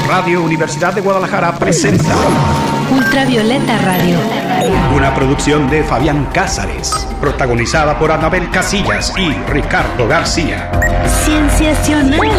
Radio Universidad de Guadalajara presenta Ultravioleta Radio, una producción de Fabián Cázares, protagonizada por Anabel Casillas y Ricardo García. Cienciacional.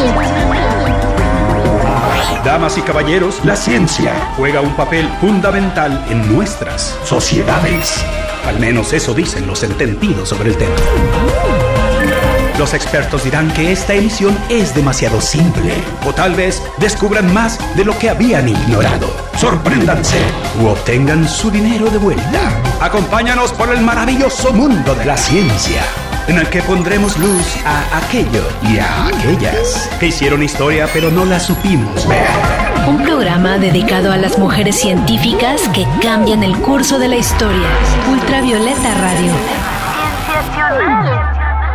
Damas y caballeros, la ciencia juega un papel fundamental en nuestras sociedades. Al menos eso dicen los entendidos sobre el tema. Los expertos dirán que esta emisión es demasiado simple, o tal vez descubran más de lo que habían ignorado. Sorpréndanse u obtengan su dinero de vuelta. Acompáñanos por el maravilloso mundo de la ciencia, en el que pondremos luz a aquello y a aquellas que hicieron historia pero no la supimos ver. Un programa dedicado a las mujeres científicas que cambian el curso de la historia. Ultravioleta Radio. Cienciacional.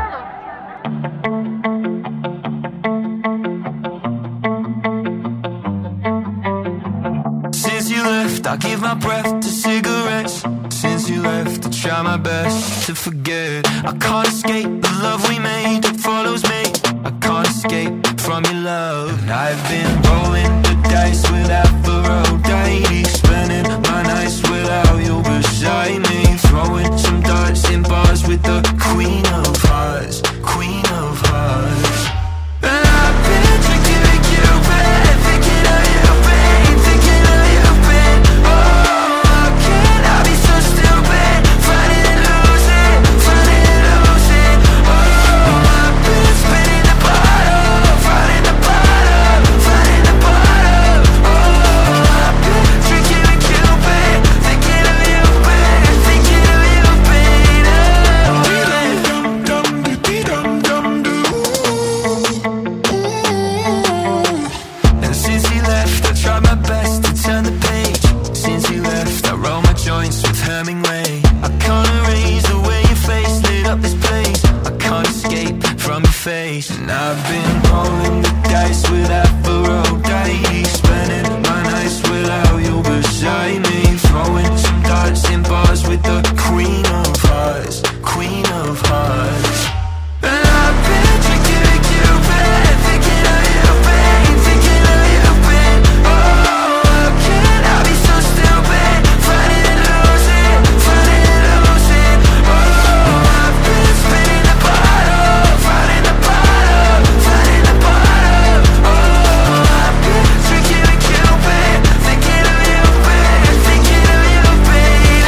I give my breath to cigarettes. Since you left, I try my best to forget. I can't escape the love we made that follows me. I can't escape from your love. And I've been rolling the dice with Aphrodite, spending my nights without you beside me, throwing some darts in bars with the Queen of Hearts, Queen of Hearts. And I've been drinking with Cupid, thinking of you, babe, thinking of you, babe. Oh, can I be so stupid, fighting and losing, fighting and losing. Oh, I've been spinning the bottle, fighting the bottle, fighting the bottle. Oh, I've been drinking with Cupid, thinking of you, babe, thinking of you, babe. Oh, and since he left, I tried my best to turn the page. Since he left, I roll my joints with Hemingway. I can't erase the way your face lit up this place. I can't escape from your face. And I've been rolling the dice with Aphrodite, spending my nights without you beside me, throwing some darts in bars with the Queen of Hearts, Queen of Hearts. And I've been drinking with Cupid, thinking of you, babe, thinking of you, babe. Oh, can I be so stupid, fighting and losing, fighting and losing. Oh, I've been spinning the bottle, fighting the bottle, fighting the bottle. Oh, I've been drinking with Cupid, thinking of you, babe, thinking of you, babe.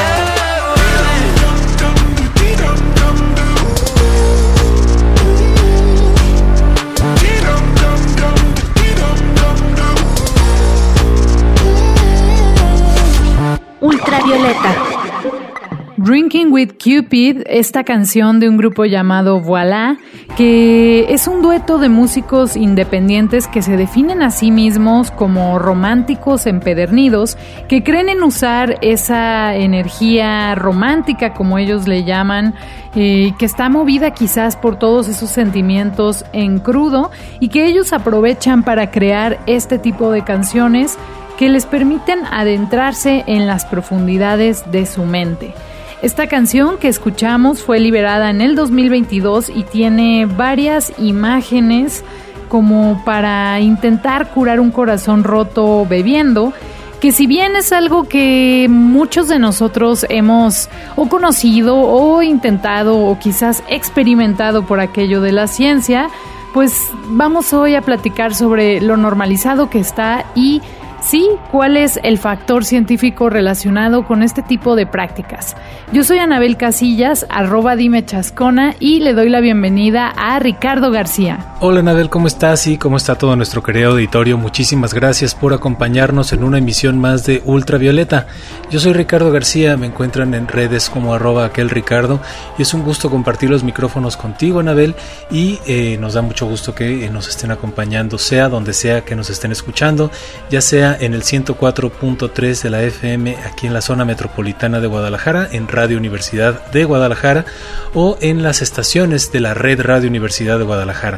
Ultravioleta. Drinking with Cupid, esta canción de un grupo llamado Voilà, que es un dueto de músicos independientes que se definen a sí mismos como románticos empedernidos, que creen en usar esa energía romántica, como ellos le llaman, que está movida quizás por todos esos sentimientos en crudo, y que ellos aprovechan para crear este tipo de canciones que les permiten adentrarse en las profundidades de su mente. Esta canción que escuchamos fue liberada en el 2022 y tiene varias imágenes como para intentar curar un corazón roto bebiendo, que si bien es algo que muchos de nosotros hemos o conocido o intentado o quizás experimentado por aquello de la ciencia, pues vamos hoy a platicar sobre lo normalizado que está y sí, ¿cuál es el factor científico relacionado con este tipo de prácticas? Yo soy Anabel Casillas, @dimechascona, y le doy la bienvenida a Ricardo García. Hola Anabel, ¿cómo estás? Y ¿cómo está todo nuestro querido auditorio? Muchísimas gracias por acompañarnos en una emisión más de Ultravioleta. Yo soy Ricardo García, me encuentran en redes como @aquelricardo, y es un gusto compartir los micrófonos contigo, Anabel, y nos da mucho gusto que nos estén acompañando, sea donde sea que nos estén escuchando, ya sea en el 104.3 de la FM aquí en la zona metropolitana de Guadalajara, en Radio Universidad de Guadalajara, o en las estaciones de la red Radio Universidad de Guadalajara.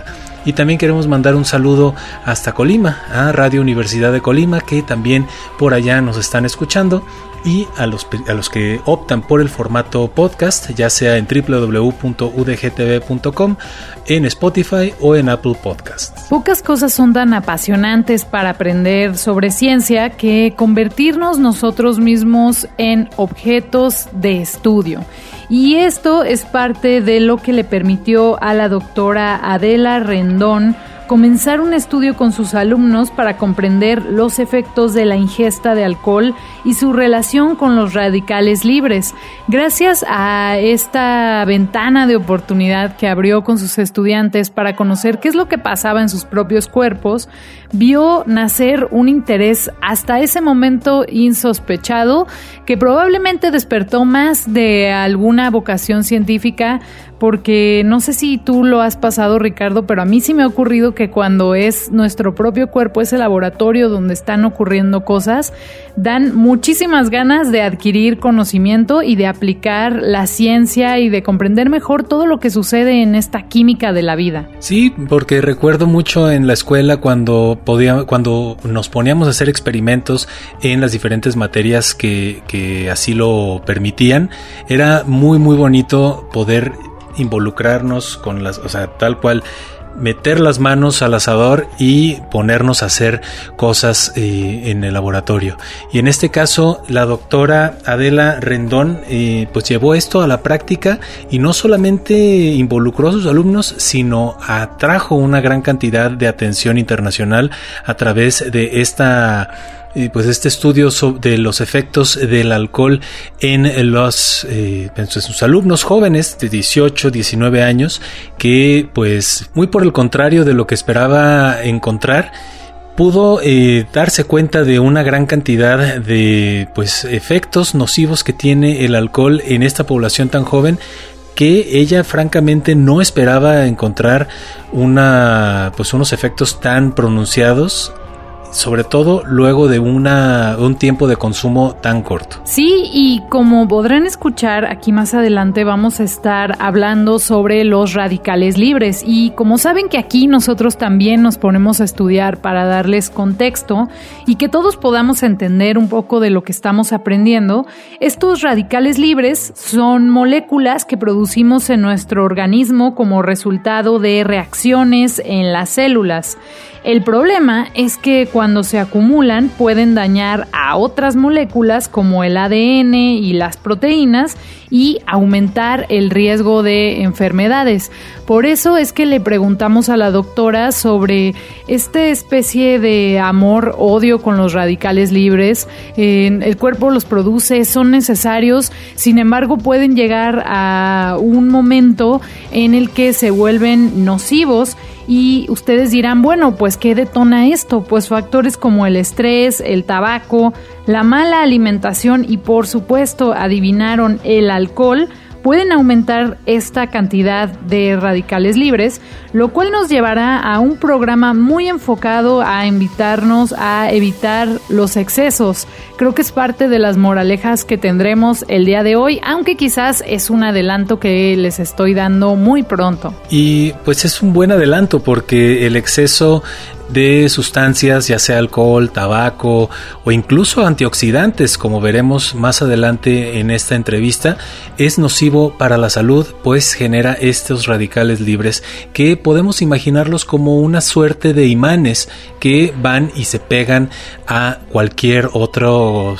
Y también queremos mandar un saludo hasta Colima, a Radio Universidad de Colima, que también por allá nos están escuchando, y a los que optan por el formato podcast, ya sea en www.udgtv.com, en Spotify o en Apple Podcasts. Pocas cosas son tan apasionantes para aprender sobre ciencia que convertirnos nosotros mismos en objetos de estudio. Y esto es parte de lo que le permitió a la doctora Adela Rendón comenzar un estudio con sus alumnos para comprender los efectos de la ingesta de alcohol y su relación con los radicales libres. Gracias a esta ventana de oportunidad que abrió con sus estudiantes para conocer qué es lo que pasaba en sus propios cuerpos, vio nacer un interés hasta ese momento insospechado que probablemente despertó más de alguna vocación científica, porque no sé si tú lo has pasado, Ricardo, pero a mí sí me ha ocurrido que cuando es nuestro propio cuerpo, ese laboratorio donde están ocurriendo cosas, dan muchísimas ganas de adquirir conocimiento y de aplicar la ciencia y de comprender mejor todo lo que sucede en esta química de la vida. Sí, porque recuerdo mucho en la escuela cuando nos poníamos a hacer experimentos en las diferentes materias que así lo permitían. Era muy muy bonito poder involucrarnos con tal cual, meter las manos al asador y ponernos a hacer cosas en el laboratorio. Y en este caso la doctora Adela Rendón pues llevó esto a la práctica y no solamente involucró a sus alumnos, sino atrajo una gran cantidad de atención internacional a través de este estudio de los efectos del alcohol en sus alumnos jóvenes de 18, 19 años, que pues muy por el contrario de lo que esperaba encontrar, pudo darse cuenta de una gran cantidad de efectos nocivos que tiene el alcohol en esta población tan joven, que ella francamente no esperaba encontrar unos efectos tan pronunciados, sobre todo luego de un tiempo de consumo tan corto. Sí, y como podrán escuchar, aquí más adelante vamos a estar hablando sobre los radicales libres, y como saben que aquí nosotros también nos ponemos a estudiar para darles contexto y que todos podamos entender un poco de lo que estamos aprendiendo, estos radicales libres son moléculas que producimos en nuestro organismo como resultado de reacciones en las células. El problema es que cuando se acumulan pueden dañar a otras moléculas como el ADN y las proteínas y aumentar el riesgo de enfermedades. Por eso es que le preguntamos a la doctora sobre esta especie de amor-odio con los radicales libres. El cuerpo los produce, son necesarios, sin embargo pueden llegar a un momento en el que se vuelven nocivos. Y ustedes dirán, bueno, pues ¿qué detona esto? Pues factores como el estrés, el tabaco, la mala alimentación y por supuesto, adivinaron, el alcohol, pueden aumentar esta cantidad de radicales libres, lo cual nos llevará a un programa muy enfocado a invitarnos a evitar los excesos. Creo que es parte de las moralejas que tendremos el día de hoy, aunque quizás es un adelanto que les estoy dando muy pronto. Y pues es un buen adelanto porque el exceso de sustancias, ya sea alcohol, tabaco o incluso antioxidantes, como veremos más adelante en esta entrevista, es nocivo para la salud, pues genera estos radicales libres que podemos imaginarlos como una suerte de imanes que van y se pegan a cualquier otra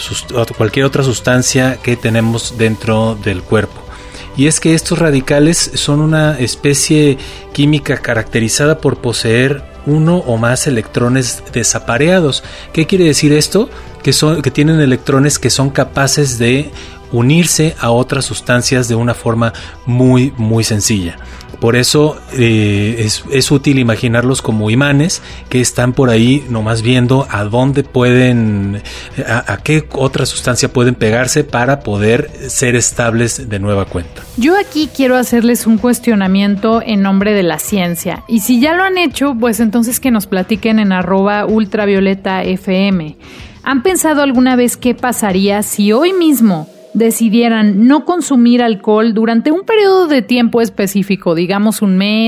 sustancia que tenemos dentro del cuerpo. Y es que estos radicales son una especie química caracterizada por poseer uno o más electrones desapareados. ¿Qué quiere decir esto? Que tienen electrones que son capaces de unirse a otras sustancias de una forma muy muy sencilla. Por eso es útil imaginarlos como imanes que están por ahí nomás viendo a dónde pueden, a qué otra sustancia pueden pegarse para poder ser estables de nueva cuenta. Yo aquí quiero hacerles un cuestionamiento en nombre de la ciencia, y si ya lo han hecho, pues entonces que nos platiquen en @ultravioletafm. ¿Han pensado alguna vez qué pasaría si hoy mismo decidieran no consumir alcohol durante un periodo de tiempo específico, digamos un mes,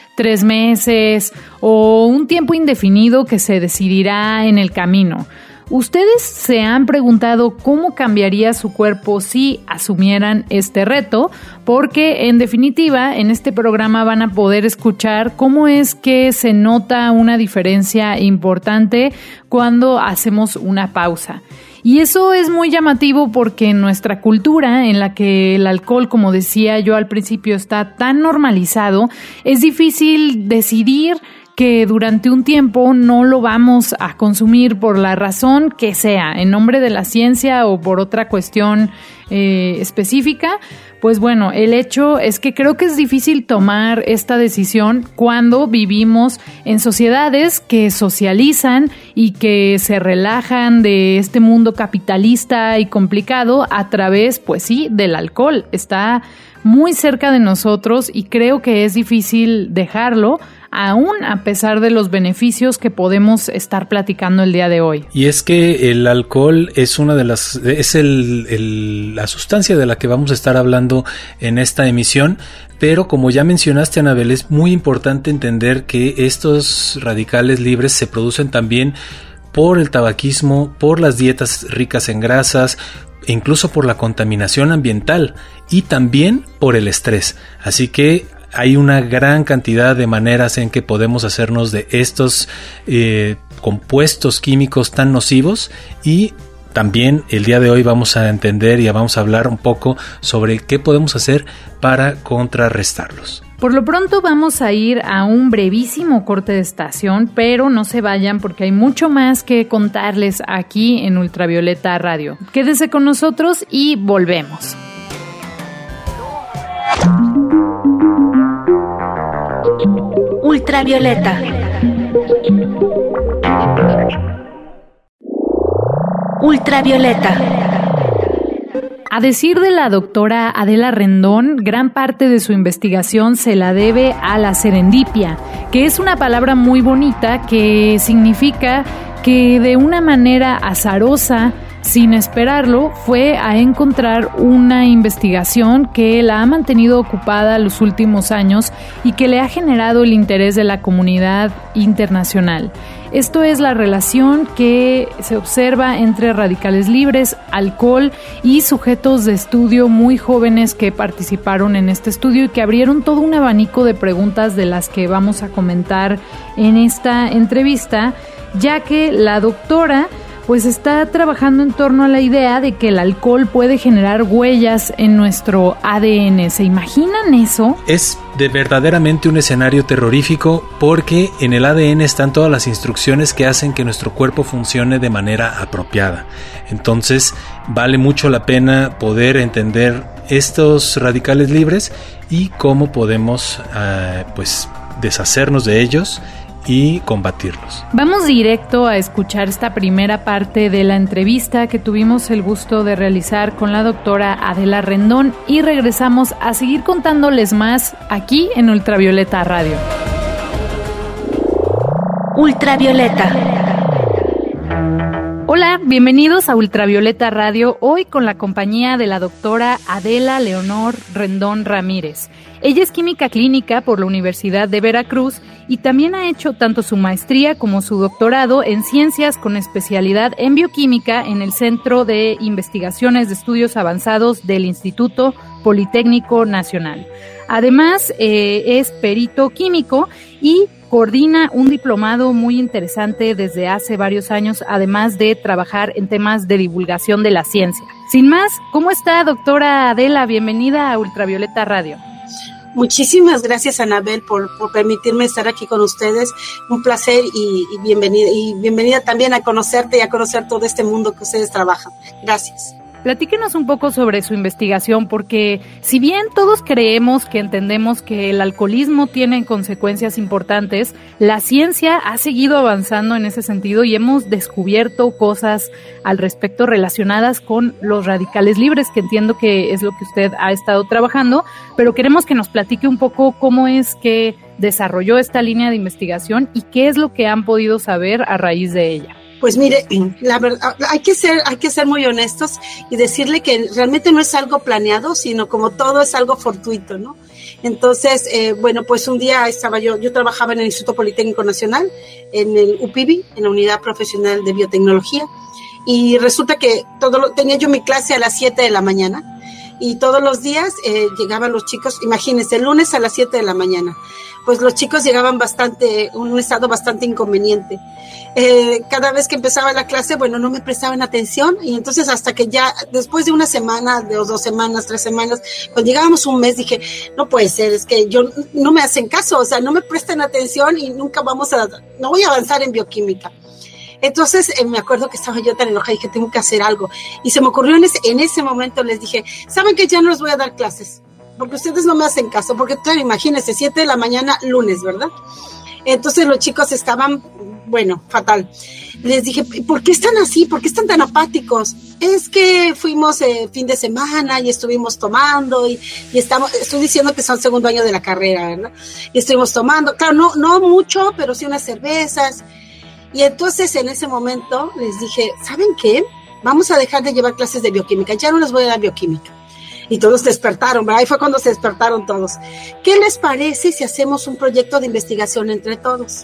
3 meses o un tiempo indefinido que se decidirá en el camino. ¿Ustedes se han preguntado cómo cambiaría su cuerpo si asumieran este reto? Porque, en definitiva, en este programa van a poder escuchar cómo es que se nota una diferencia importante cuando hacemos una pausa. Y eso es muy llamativo porque en nuestra cultura, en la que el alcohol, como decía yo al principio, está tan normalizado, es difícil decidir que durante un tiempo no lo vamos a consumir por la razón que sea, en nombre de la ciencia o por otra cuestión específica. Pues bueno, el hecho es que creo que es difícil tomar esta decisión cuando vivimos en sociedades que socializan y que se relajan de este mundo capitalista y complicado a través, pues sí, del alcohol. Está muy cerca de nosotros y creo que es difícil dejarlo, aún a pesar de los beneficios que podemos estar platicando el día de hoy. Y es que el alcohol es una de las, la sustancia de la que vamos a estar hablando en esta emisión, pero como ya mencionaste, Anabel, es muy importante entender que estos radicales libres se producen también por el tabaquismo, por las dietas ricas en grasas, e incluso por la contaminación ambiental y también por el estrés. Así que hay una gran cantidad de maneras en que podemos hacernos de estos compuestos químicos tan nocivos, y también el día de hoy vamos a entender y vamos a hablar un poco sobre qué podemos hacer para contrarrestarlos. Por lo pronto vamos a ir a un brevísimo corte de estación, pero no se vayan porque hay mucho más que contarles aquí en Ultravioleta Radio. Quédense con nosotros y volvemos. Ultravioleta. Ultravioleta. A decir de la doctora Adela Rendón, gran parte de su investigación se la debe a la serendipia, que es una palabra muy bonita que significa que de una manera azarosa, sin esperarlo, fue a encontrar una investigación que la ha mantenido ocupada los últimos años y que le ha generado el interés de la comunidad internacional. Esto es la relación que se observa entre radicales libres, alcohol y sujetos de estudio muy jóvenes que participaron en este estudio y que abrieron todo un abanico de preguntas de las que vamos a comentar en esta entrevista, ya que la doctora pues está trabajando en torno a la idea de que el alcohol puede generar huellas en nuestro ADN. ¿Se imaginan eso? Es verdaderamente un escenario terrorífico porque en el ADN están todas las instrucciones que hacen que nuestro cuerpo funcione de manera apropiada. Entonces vale mucho la pena poder entender estos radicales libres y cómo podemos pues deshacernos de ellos y combatirlos. Vamos directo a escuchar esta primera parte de la entrevista que tuvimos el gusto de realizar con la doctora Adela Rendón y regresamos a seguir contándoles más aquí en Ultravioleta Radio. Ultravioleta. Hola, bienvenidos a Ultravioleta Radio, hoy con la compañía de la doctora Adela Leonor Rendón Ramírez. Ella es química clínica por la Universidad de Veracruz y también ha hecho tanto su maestría como su doctorado en ciencias con especialidad en bioquímica en el Centro de Investigaciones de Estudios Avanzados del Instituto Politécnico Nacional. Además, es perito químico y coordina un diplomado muy interesante desde hace varios años, además de trabajar en temas de divulgación de la ciencia. Sin más, ¿cómo está, doctora Adela? Bienvenida a Ultravioleta Radio. Muchísimas gracias, Anabel, por permitirme estar aquí con ustedes. Un placer y bienvenida también a conocerte y a conocer todo este mundo que ustedes trabajan. Gracias. Platíquenos un poco sobre su investigación, porque si bien todos creemos que entendemos que el alcoholismo tiene consecuencias importantes, la ciencia ha seguido avanzando en ese sentido y hemos descubierto cosas al respecto relacionadas con los radicales libres, que entiendo que es lo que usted ha estado trabajando, pero queremos que nos platique un poco cómo es que desarrolló esta línea de investigación y qué es lo que han podido saber a raíz de ella. Pues mire, la verdad, hay que ser muy honestos y decirle que realmente no es algo planeado, sino como todo es algo fortuito, ¿no? Entonces, bueno, pues un día yo trabajaba en el Instituto Politécnico Nacional, en el UPIBI, en la Unidad Profesional de Biotecnología, y resulta que tenía yo mi clase a las 7 de la mañana, y todos los días llegaban los chicos, imagínense, el lunes a las 7 de la mañana, pues los chicos llegaban un estado bastante inconveniente. Cada vez que empezaba la clase, bueno, no me prestaban atención, y entonces hasta que ya, después de una semana, de 2 semanas, 3 semanas, cuando llegábamos un mes, dije, no puede ser, es que no me hacen caso, o sea, no me prestan atención y no voy a avanzar en bioquímica. Entonces me acuerdo que estaba yo tan enojada y dije, tengo que hacer algo. Y se me ocurrió en ese momento, les dije, ¿saben que ya no les voy a dar clases? Porque ustedes no me hacen caso, porque claro, imagínense, 7 de la mañana, lunes, ¿verdad? Entonces los chicos estaban, bueno, fatal. Les dije, ¿por qué están así? ¿Por qué están tan apáticos? Es que fuimos fin de semana y estuvimos tomando y estoy diciendo que son segundo año de la carrera, ¿verdad? Y estuvimos tomando, claro, no mucho, pero sí unas cervezas. Y entonces en ese momento les dije, ¿saben qué? Vamos a dejar de llevar clases de bioquímica, ya no les voy a dar bioquímica. Y todos despertaron, ¿verdad? Ahí fue cuando se despertaron todos. ¿Qué les parece si hacemos un proyecto de investigación entre todos?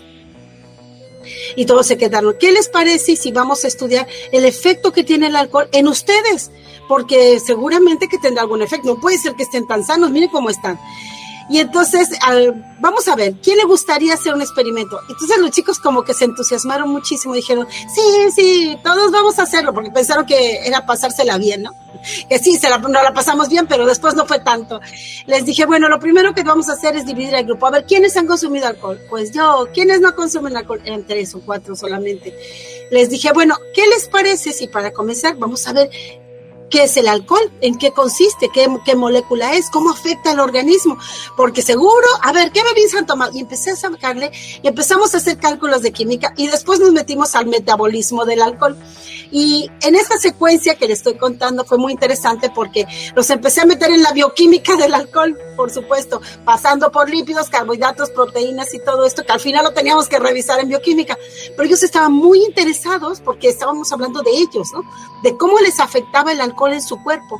Y todos se quedaron. ¿Qué les parece si vamos a estudiar el efecto que tiene el alcohol en ustedes? Porque seguramente que tendrá algún efecto. No puede ser que estén tan sanos, miren cómo están. Y entonces, vamos a ver, ¿quién le gustaría hacer un experimento? Entonces los chicos como que se entusiasmaron muchísimo, dijeron, sí, todos vamos a hacerlo, porque pensaron que era pasársela bien, ¿no? Que sí, nos la pasamos bien, pero después no fue tanto. Les dije, bueno, lo primero que vamos a hacer es dividir el grupo. A ver, ¿quiénes han consumido alcohol? Pues yo. ¿Quiénes no consumen alcohol? Eran 3 o 4 solamente. Les dije, bueno, ¿qué les parece si para comenzar vamos a ver qué es el alcohol, en qué consiste, qué molécula es, cómo afecta al organismo? Porque seguro, a ver, ¿qué bebidas han tomado? Y empecé a sacarle, y empezamos a hacer cálculos de química, y después nos metimos al metabolismo del alcohol. Y en esta secuencia que les estoy contando fue muy interesante porque los empecé a meter en la bioquímica del alcohol, por supuesto, pasando por lípidos, carbohidratos, proteínas y todo esto, que al final lo teníamos que revisar en bioquímica. Pero ellos estaban muy interesados porque estábamos hablando de ellos, ¿no? De cómo les afectaba el alcohol en su cuerpo.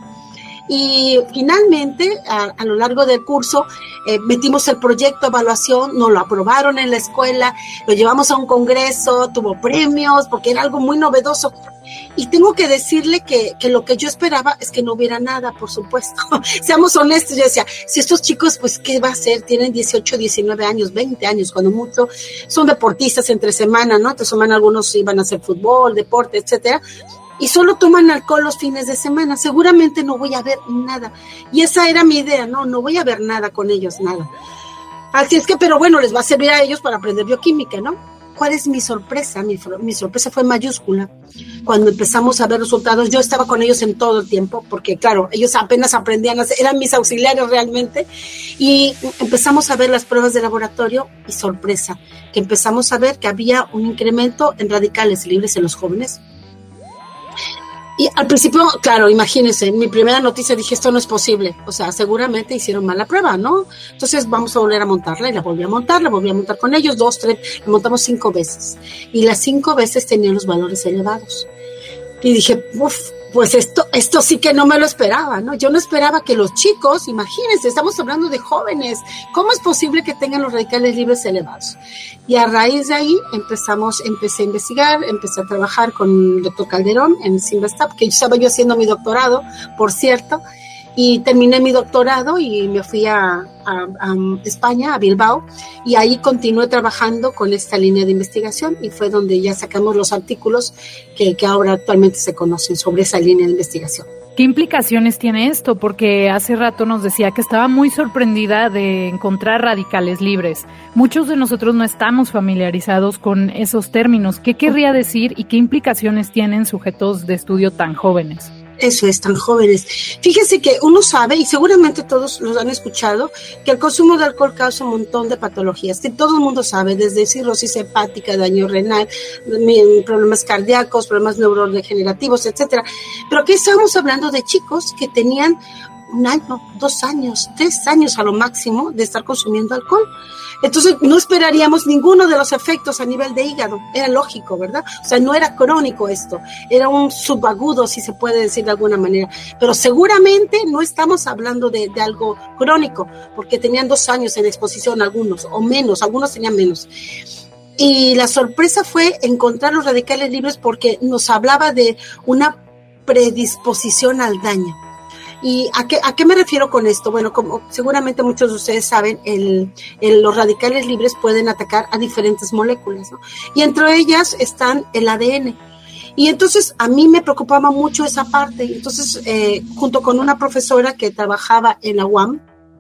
Y finalmente, a lo largo del curso, metimos el proyecto de evaluación, nos lo aprobaron en la escuela, lo llevamos a un congreso, tuvo premios, porque era algo muy novedoso. Y tengo que decirle que lo que yo esperaba es que no hubiera nada, por supuesto. Seamos honestos, yo decía, si estos chicos, pues, ¿qué va a hacer? Tienen 18, 19 años, 20 años, cuando mucho, son deportistas entre semana, ¿no? Entre semana algunos iban a hacer fútbol, deporte, etcétera, y solo toman alcohol los fines de semana. Seguramente no voy a ver nada. Y esa era mi idea, no voy a ver nada con ellos, nada. Así es que, pero bueno, les va a servir a ellos para aprender bioquímica, ¿no? ¿Cuál es mi sorpresa? Mi sorpresa fue mayúscula. Cuando empezamos a ver resultados, yo estaba con ellos en todo el tiempo, porque claro, ellos apenas aprendían, eran mis auxiliares realmente, y empezamos a ver las pruebas de laboratorio, y sorpresa, que empezamos a ver que había un incremento en radicales libres en los jóvenes. Y al principio, claro, imagínense, en mi primera noticia dije, esto no es posible, o sea, seguramente hicieron mal la prueba, ¿no? Entonces vamos a volver a montarla, y la volví a montar con ellos 2, 3, la montamos 5 veces, y las 5 veces tenían los valores elevados. Y dije, pues esto sí que no me lo esperaba, ¿no? Yo no esperaba que los chicos, imagínense, estamos hablando de jóvenes, ¿cómo es posible que tengan los radicales libres elevados? Y a raíz de ahí empecé a investigar, empecé a trabajar con el doctor Calderón en Simvestab, que estaba yo haciendo mi doctorado, por cierto, y terminé mi doctorado y me fui a España, a Bilbao, y ahí continué trabajando con esta línea de investigación, y fue donde ya sacamos los artículos que ahora actualmente se conocen sobre esa línea de investigación. ¿Qué implicaciones tiene esto? Porque hace rato nos decía que estaba muy sorprendida de encontrar radicales libres. Muchos de nosotros no estamos familiarizados con esos términos. ¿Qué querría decir y qué implicaciones tienen sujetos de estudio tan jóvenes? Eso es, tan jóvenes. Fíjense que uno sabe, y seguramente todos los han escuchado, que el consumo de alcohol causa un montón de patologías, que todo el mundo sabe, desde cirrosis hepática, daño renal, problemas cardíacos, problemas neurodegenerativos, etcétera. Pero aquí estamos hablando de chicos que tenían 1 año, 2 años, 3 años a lo máximo de estar consumiendo alcohol. Entonces no esperaríamos ninguno de los efectos a nivel de hígado, era lógico, ¿verdad? O sea, no era crónico esto, era un subagudo, si se puede decir de alguna manera, pero seguramente no estamos hablando de algo crónico, porque tenían 2 años en exposición algunos, o menos, algunos tenían menos. Y la sorpresa fue encontrar los radicales libres porque nos hablaba de una predisposición al daño. ¿Y a qué me refiero con esto? Bueno, como seguramente muchos de ustedes saben, los radicales libres pueden atacar a diferentes moléculas, ¿no? Y entre ellas están el ADN. Y entonces a mí me preocupaba mucho esa parte. Entonces, junto con una profesora que trabajaba en la UAM,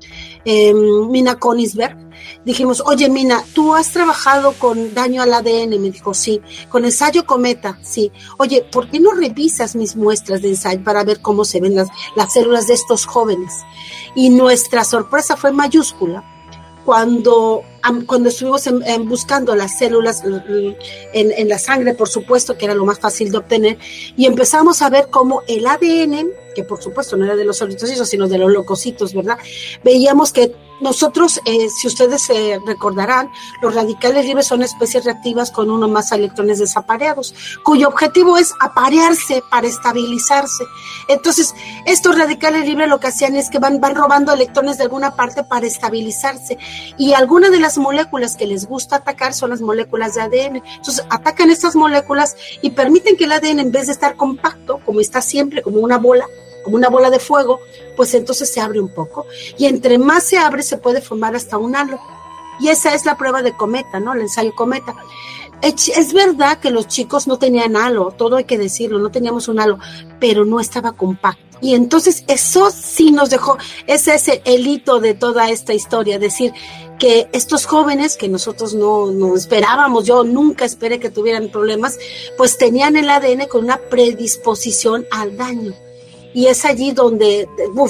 Mina Konigsberg, dijimos, oye Mina, ¿tú has trabajado con daño al ADN? Me dijo, sí. ¿Con ensayo Cometa? Sí. Oye, ¿por qué no revisas mis muestras de ensayo para ver cómo se ven las células de estos jóvenes? Y nuestra sorpresa fue mayúscula cuando estuvimos buscando las células en la sangre, por supuesto, que era lo más fácil de obtener, y empezamos a ver cómo el ADN, que por supuesto no era de los eritrocitos, sino de los leucocitos, ¿verdad? Veíamos que nosotros, si ustedes recordarán, los radicales libres son especies reactivas con 1 o más electrones desapareados, cuyo objetivo es aparearse para estabilizarse. Entonces, estos radicales libres lo que hacían es que van robando electrones de alguna parte para estabilizarse, y algunas de las moléculas que les gusta atacar son las moléculas de ADN. Entonces, atacan estas moléculas y permiten que el ADN, en vez de estar compacto, como está siempre, como una bola de fuego, pues entonces se abre un poco, y entre más se abre se puede formar hasta un halo, y esa es la prueba de Cometa, ¿no? El ensayo Cometa. Es verdad que los chicos no tenían halo, todo hay que decirlo, no teníamos un halo, pero no estaba compacto, y entonces eso sí nos dejó, ese es el hito de toda esta historia, decir que estos jóvenes que nosotros no esperábamos, yo nunca esperé que tuvieran problemas, pues tenían el ADN con una predisposición al daño. Y es allí donde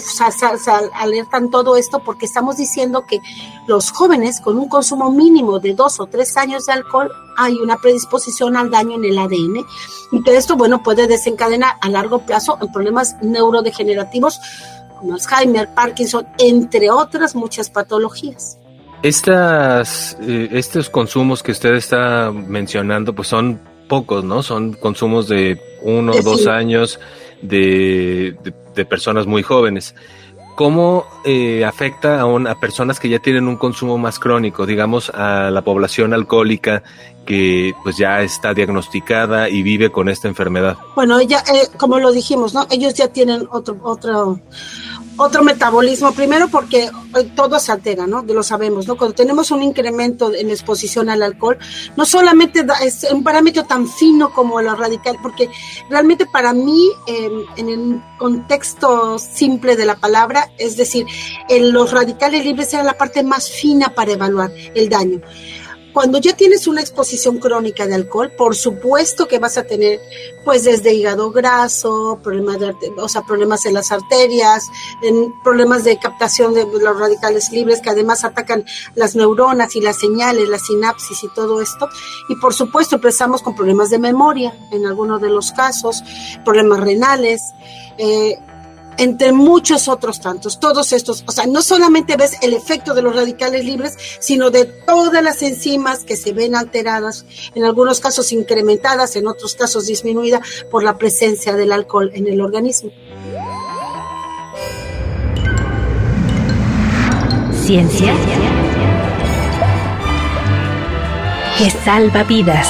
alertan todo esto, porque estamos diciendo que los jóvenes con un consumo mínimo de 2 o 3 años de alcohol hay una predisposición al daño en el ADN, y que esto, bueno, puede desencadenar a largo plazo en problemas neurodegenerativos como Alzheimer, Parkinson, entre otras muchas patologías. Estos consumos que usted está mencionando, pues son pocos, ¿no? Son consumos de 1 o 2 años de personas muy jóvenes. ¿Cómo afecta a personas que ya tienen un consumo más crónico, digamos a la población alcohólica que pues ya está diagnosticada y vive con esta enfermedad? Bueno, ella, como lo dijimos, ¿no? Ellos ya tienen otro metabolismo, primero porque todo se altera, ¿no? Lo sabemos, ¿no? Cuando tenemos un incremento en la exposición al alcohol, no solamente es un parámetro tan fino como lo radical, porque realmente para mí, en el contexto simple de la palabra, es decir, los radicales libres eran la parte más fina para evaluar el daño. Cuando ya tienes una exposición crónica de alcohol, por supuesto que vas a tener, pues, desde hígado graso, problemas en las arterias, problemas de captación de los radicales libres, que además atacan las neuronas y las señales, la sinapsis y todo esto. Y por supuesto empezamos con problemas de memoria, en algunos de los casos, problemas renales, entre muchos otros tantos, todos estos, o sea, no solamente ves el efecto de los radicales libres, sino de todas las enzimas que se ven alteradas, en algunos casos incrementadas, en otros casos disminuidas por la presencia del alcohol en el organismo. Ciencia que salva vidas.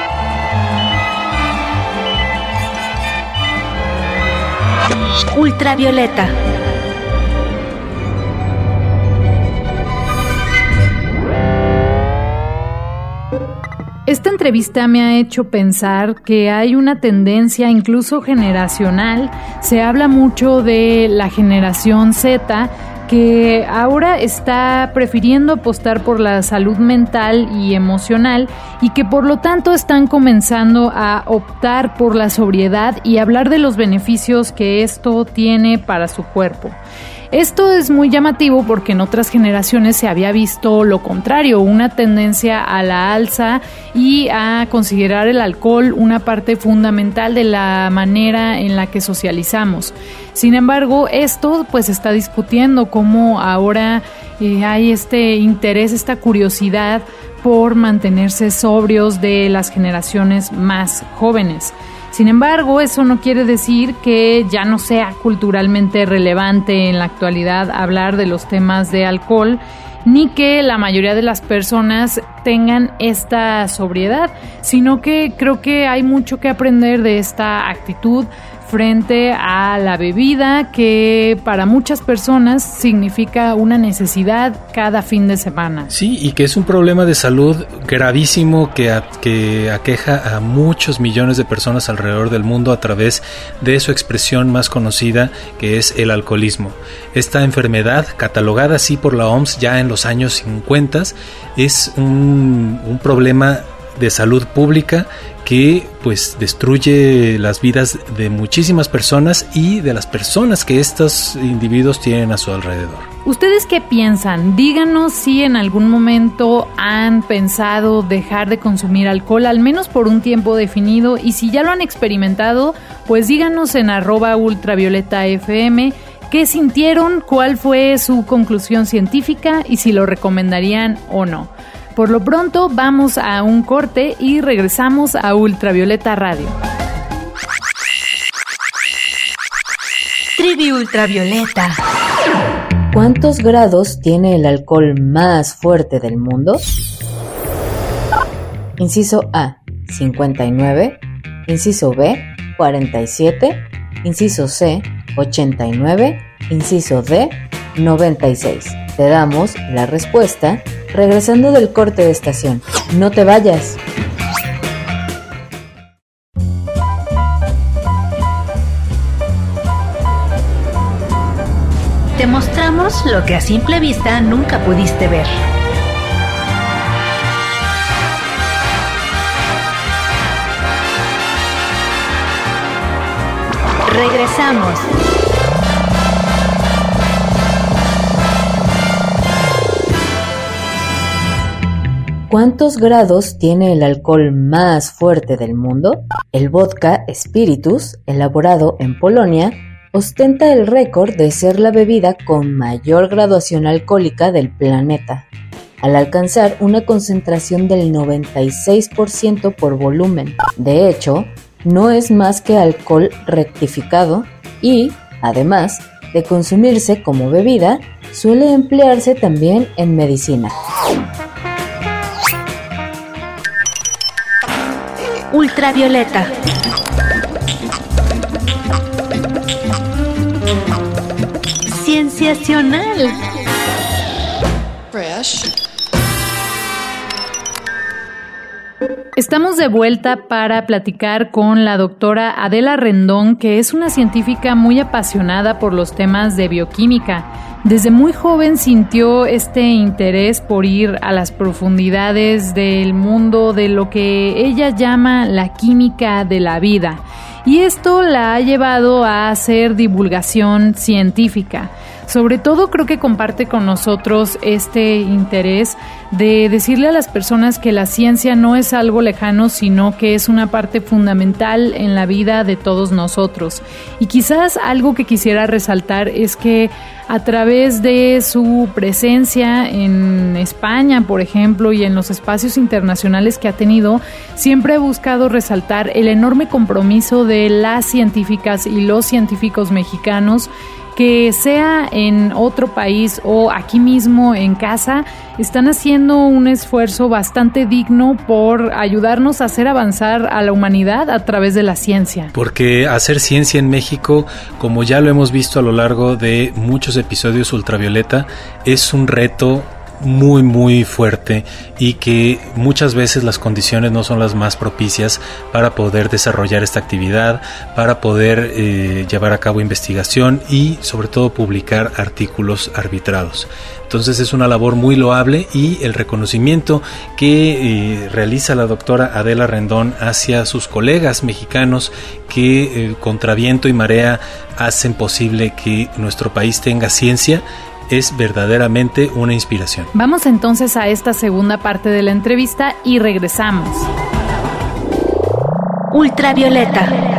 Ultravioleta. Esta entrevista me ha hecho pensar que hay una tendencia incluso generacional. Se habla mucho de la generación Z, que ahora está prefiriendo apostar por la salud mental y emocional y que por lo tanto están comenzando a optar por la sobriedad y hablar de los beneficios que esto tiene para su cuerpo. Esto es muy llamativo porque en otras generaciones se había visto lo contrario, una tendencia a la alza y a considerar el alcohol una parte fundamental de la manera en la que socializamos. Sin embargo, esto pues se está discutiendo, cómo ahora hay este interés, esta curiosidad por mantenerse sobrios de las generaciones más jóvenes. Sin embargo, eso no quiere decir que ya no sea culturalmente relevante en la actualidad hablar de los temas de alcohol, ni que la mayoría de las personas tengan esta sobriedad, sino que creo que hay mucho que aprender de esta actitud frente a la bebida, que para muchas personas significa una necesidad cada fin de semana. Sí, y que es un problema de salud gravísimo que aqueja a muchos millones de personas alrededor del mundo a través de su expresión más conocida, que es el alcoholismo. Esta enfermedad, catalogada así por la OMS ya en los años 50, es un problema de salud pública que pues destruye las vidas de muchísimas personas y de las personas que estos individuos tienen a su alrededor. ¿Ustedes qué piensan? Díganos si en algún momento han pensado dejar de consumir alcohol, al menos por un tiempo definido, y si ya lo han experimentado, pues díganos en @ultravioletafm qué sintieron, cuál fue su conclusión científica y si lo recomendarían o no. Por lo pronto, vamos a un corte y regresamos a Ultravioleta Radio. Trivi Ultravioleta. ¿Cuántos grados tiene el alcohol más fuerte del mundo? Inciso A, 59. Inciso B, 47. Inciso C, 89. Inciso D, 96. Te damos la respuesta regresando del corte de estación. No te vayas. Te mostramos lo que a simple vista nunca pudiste ver. Regresamos. ¿Cuántos grados tiene el alcohol más fuerte del mundo? El vodka Spiritus, elaborado en Polonia, ostenta el récord de ser la bebida con mayor graduación alcohólica del planeta, al alcanzar una concentración del 96% por volumen. De hecho, no es más que alcohol rectificado y, además de consumirse como bebida, suele emplearse también en medicina. Ultravioleta. Cienciacional. Fresh. Estamos de vuelta para platicar con la doctora Adela Rendón, que es una científica muy apasionada por los temas de bioquímica. Desde muy joven sintió este interés por ir a las profundidades del mundo de lo que ella llama la química de la vida. Y esto la ha llevado a hacer divulgación científica. Sobre todo creo que comparte con nosotros este interés de decirle a las personas que la ciencia no es algo lejano, sino que es una parte fundamental en la vida de todos nosotros. Y quizás algo que quisiera resaltar es que a través de su presencia en España, por ejemplo, y en los espacios internacionales que ha tenido, siempre ha buscado resaltar el enorme compromiso de las científicas y los científicos mexicanos, que sea en otro país o aquí mismo en casa, están haciendo un esfuerzo bastante digno por ayudarnos a hacer avanzar a la humanidad a través de la ciencia. Porque hacer ciencia en México, como ya lo hemos visto a lo largo de muchos episodios Ultravioleta, es un reto muy muy fuerte y que muchas veces las condiciones no son las más propicias para poder desarrollar esta actividad, para poder llevar a cabo investigación y sobre todo publicar artículos arbitrados. Entonces es una labor muy loable y el reconocimiento que realiza la doctora Adela Rendón hacia sus colegas mexicanos que contra viento y marea hacen posible que nuestro país tenga ciencia es verdaderamente una inspiración. Vamos entonces a esta segunda parte de la entrevista y regresamos. Ultravioleta.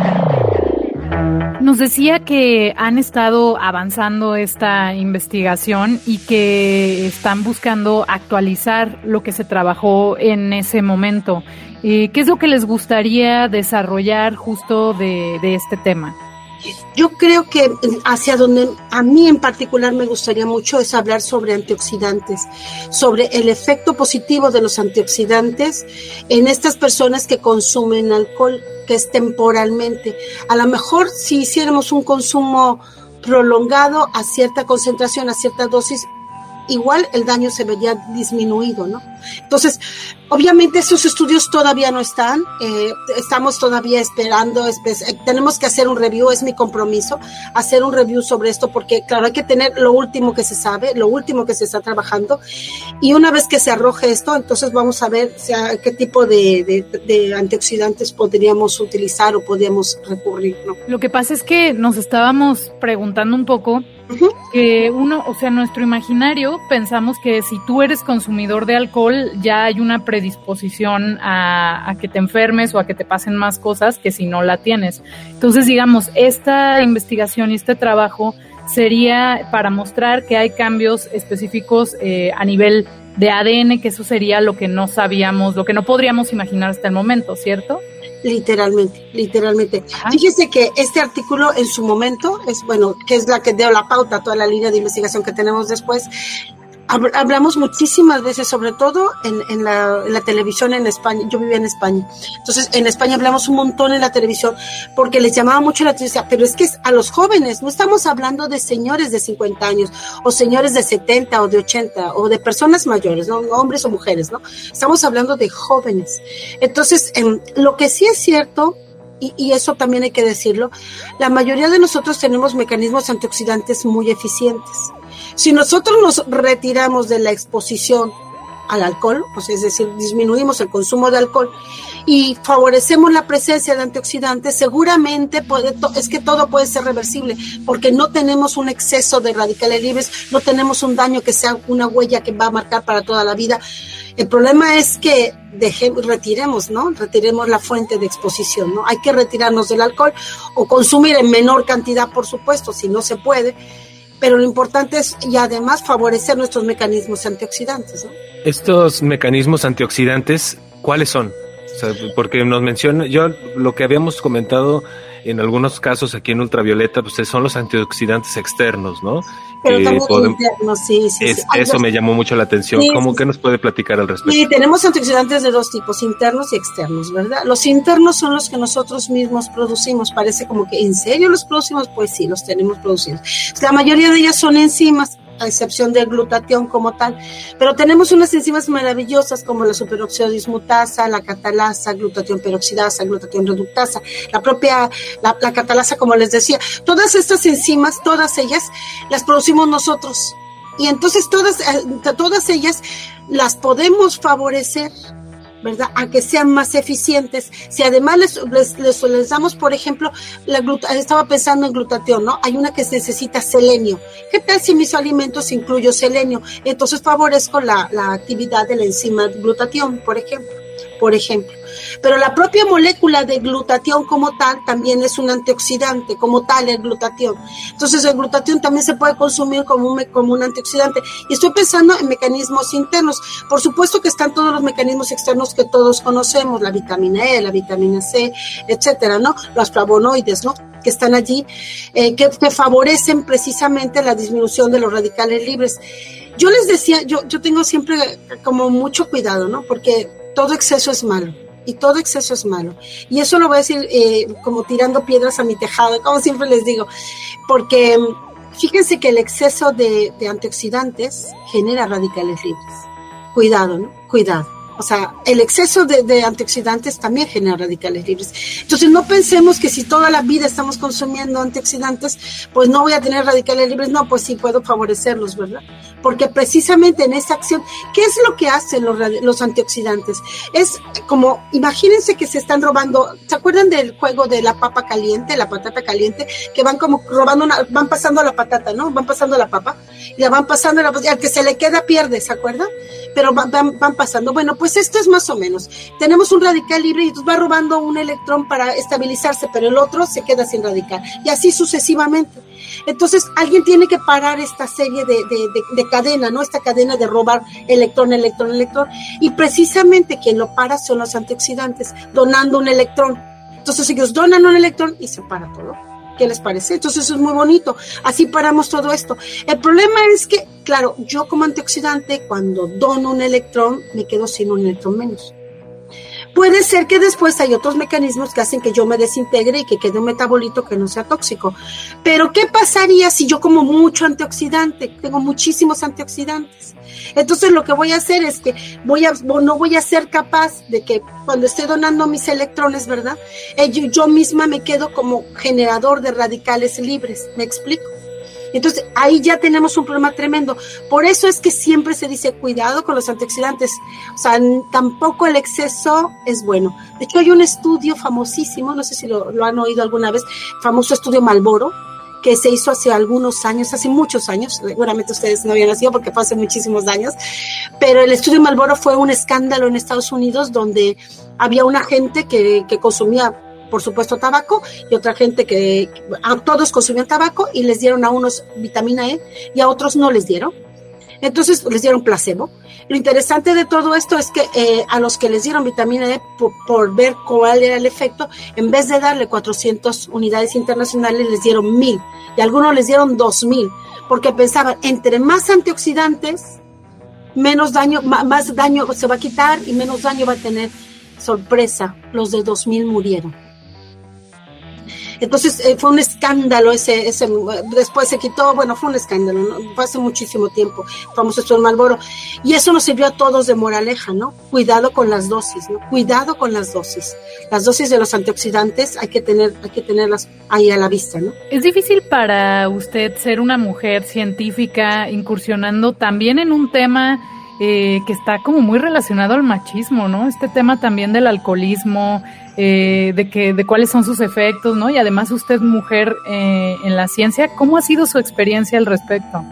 Nos decía que han estado avanzando esta investigación y que están buscando actualizar lo que se trabajó en ese momento. ¿Qué es lo que les gustaría desarrollar justo de este tema? Yo creo que hacia donde a mí en particular me gustaría mucho es hablar sobre antioxidantes, sobre el efecto positivo de los antioxidantes en estas personas que consumen alcohol, que es temporalmente. A lo mejor si hiciéramos un consumo prolongado a cierta concentración, a cierta dosis, igual el daño se vería disminuido, ¿no? Entonces, obviamente esos estudios todavía no están, estamos todavía esperando, tenemos que hacer un review, es mi compromiso, hacer un review sobre esto, porque claro, hay que tener lo último que se sabe, lo último que se está trabajando, y una vez que se arroje esto, entonces vamos a ver qué tipo de antioxidantes podríamos utilizar o podríamos recurrir, ¿no? Lo que pasa es que nos estábamos preguntando un poco, que nuestro imaginario, pensamos que si tú eres consumidor de alcohol, ya hay una predisposición a que te enfermes o a que te pasen más cosas que si no la tienes. Entonces, digamos, esta investigación y este trabajo sería para mostrar que hay cambios específicos a nivel de ADN, que eso sería lo que no sabíamos, lo que no podríamos imaginar hasta el momento, ¿cierto? Literalmente. Ajá. Fíjese que este artículo en su momento que es la que dio la pauta a toda la línea de investigación que tenemos después. Hablamos muchísimas veces, sobre todo en la televisión en España. Yo vivía en España. Entonces, en España hablamos un montón en la televisión porque les llamaba mucho la atención. Pero es que a los jóvenes, no estamos hablando de señores de 50 años o señores de 70 o de 80 o de personas mayores, ¿no? Hombres o mujeres, ¿no? Estamos hablando de jóvenes. Entonces, lo que sí es cierto, y eso también hay que decirlo, la mayoría de nosotros tenemos mecanismos antioxidantes muy eficientes. Si nosotros nos retiramos de la exposición al alcohol, o sea, es decir, disminuimos el consumo de alcohol y favorecemos la presencia de antioxidantes, seguramente es que todo puede ser reversible, porque no tenemos un exceso de radicales libres, no tenemos un daño que sea una huella que va a marcar para toda la vida. El problema es que retiremos la fuente de exposición, ¿no? Hay que retirarnos del alcohol o consumir en menor cantidad, por supuesto, si no se puede. Pero lo importante es, y además, favorecer nuestros mecanismos antioxidantes, ¿no? Estos mecanismos antioxidantes, ¿cuáles son? O sea, porque nos menciona, lo que habíamos comentado en algunos casos aquí en Ultravioleta, pues son los antioxidantes externos, ¿no? Pero también internos, sí. Eso me llamó mucho la atención. ¿Cómo que nos puede platicar al respecto? Sí, tenemos antioxidantes de dos tipos, internos y externos, ¿verdad? Los internos son los que nosotros mismos producimos. Parece como que, ¿en serio los producimos? Pues sí, los tenemos producidos. La mayoría de ellas son enzimas, a excepción del glutatión como tal, pero tenemos unas enzimas maravillosas como la superóxido dismutasa, la catalasa, glutatión peroxidasa, glutatión reductasa, la catalasa, como les decía. Todas estas enzimas, todas ellas las producimos nosotros, y entonces todas ellas las podemos favorecer, ¿verdad?, a que sean más eficientes. Si además les damos, por ejemplo, estaba pensando en glutatión, ¿no? Hay una que necesita selenio. ¿Qué tal si mis alimentos incluyo selenio? Entonces favorezco la actividad de la enzima glutatión, por ejemplo. Pero la propia molécula de glutatión como tal también es un antioxidante, como tal el glutatión. Entonces el glutatión también se puede consumir como un antioxidante. Y estoy pensando en mecanismos internos. Por supuesto que están todos los mecanismos externos que todos conocemos, la vitamina E, la vitamina C, etcétera, ¿no? Los flavonoides, ¿no?, que están allí, que favorecen precisamente la disminución de los radicales libres. Yo les decía, yo tengo siempre como mucho cuidado, ¿no?, porque todo exceso es malo, y todo exceso es malo. Y eso lo voy a decir como tirando piedras a mi tejado, como siempre les digo, porque fíjense que el exceso de antioxidantes genera radicales libres. Cuidado, ¿no? Cuidado. O sea, el exceso de antioxidantes también genera radicales libres. Entonces, no pensemos que si toda la vida estamos consumiendo antioxidantes, pues no voy a tener radicales libres. No, pues sí puedo favorecerlos, ¿verdad? Porque precisamente en esa acción, ¿qué es lo que hacen los antioxidantes? Es como, imagínense que se están robando, ¿se acuerdan del juego de la papa caliente, la patata caliente? Que van como robando van pasando la patata, ¿no? Van pasando la papa, y la van pasando, y al que se le queda pierde, ¿se acuerdan? Pero van pasando. Bueno, pues esto es más o menos. Tenemos un radical libre y entonces va robando un electrón para estabilizarse, pero el otro se queda sin radical. Y así sucesivamente. Entonces, alguien tiene que parar esta serie de cadena, ¿no? Esta cadena de robar electrón. Y precisamente quien lo para son los antioxidantes, donando un electrón. Entonces, ellos donan un electrón y se para todo. ¿Qué les parece? Entonces es muy bonito. Así paramos todo esto. El problema es que, claro, yo como antioxidante, cuando dono un electrón, me quedo sin un electrón menos. Puede ser que después hay otros mecanismos que hacen que yo me desintegre y que quede un metabolito que no sea tóxico. Pero, ¿qué pasaría si yo como mucho antioxidante? Tengo muchísimos antioxidantes. Entonces, lo que voy a hacer es que no voy a ser capaz de que cuando esté donando mis electrones, ¿verdad? Yo misma me quedo como generador de radicales libres. ¿Me explico? Entonces, ahí ya tenemos un problema tremendo. Por eso es que siempre se dice, cuidado con los antioxidantes. O sea, tampoco el exceso es bueno. De hecho, hay un estudio famosísimo, no sé si lo han oído alguna vez, famoso estudio Marlboro, que se hizo hace algunos años, hace muchos años, seguramente ustedes no habían nacido porque fue hace muchísimos años, pero el estudio Marlboro fue un escándalo en Estados Unidos donde había una gente que consumía, por supuesto, tabaco, y otra gente todos consumían tabaco y les dieron a unos vitamina E y a otros no les dieron. Entonces les dieron placebo. Lo interesante de todo esto es que a los que les dieron vitamina E por ver cuál era el efecto, en vez de darle 400 unidades internacionales, les dieron 1000 y a algunos les dieron 2000, porque pensaban, entre más antioxidantes, menos daño, más daño se va a quitar y menos daño va a tener. Sorpresa, los de 2000 murieron. Entonces fue un escándalo ese después se quitó, bueno, fue un escándalo, ¿no? Fue hace muchísimo tiempo, famoso estudio Marlboro, y eso nos sirvió a todos de moraleja, ¿no? Cuidado con las dosis, ¿no? Cuidado con las dosis. Las dosis de los antioxidantes hay que tenerlas ahí a la vista, ¿no? ¿Es difícil para usted ser una mujer científica incursionando también en un tema que está como muy relacionado al machismo, ¿no? Este tema también del alcoholismo, de cuáles son sus efectos, ¿no? Y además usted es mujer en la ciencia. ¿Cómo ha sido su experiencia al respecto?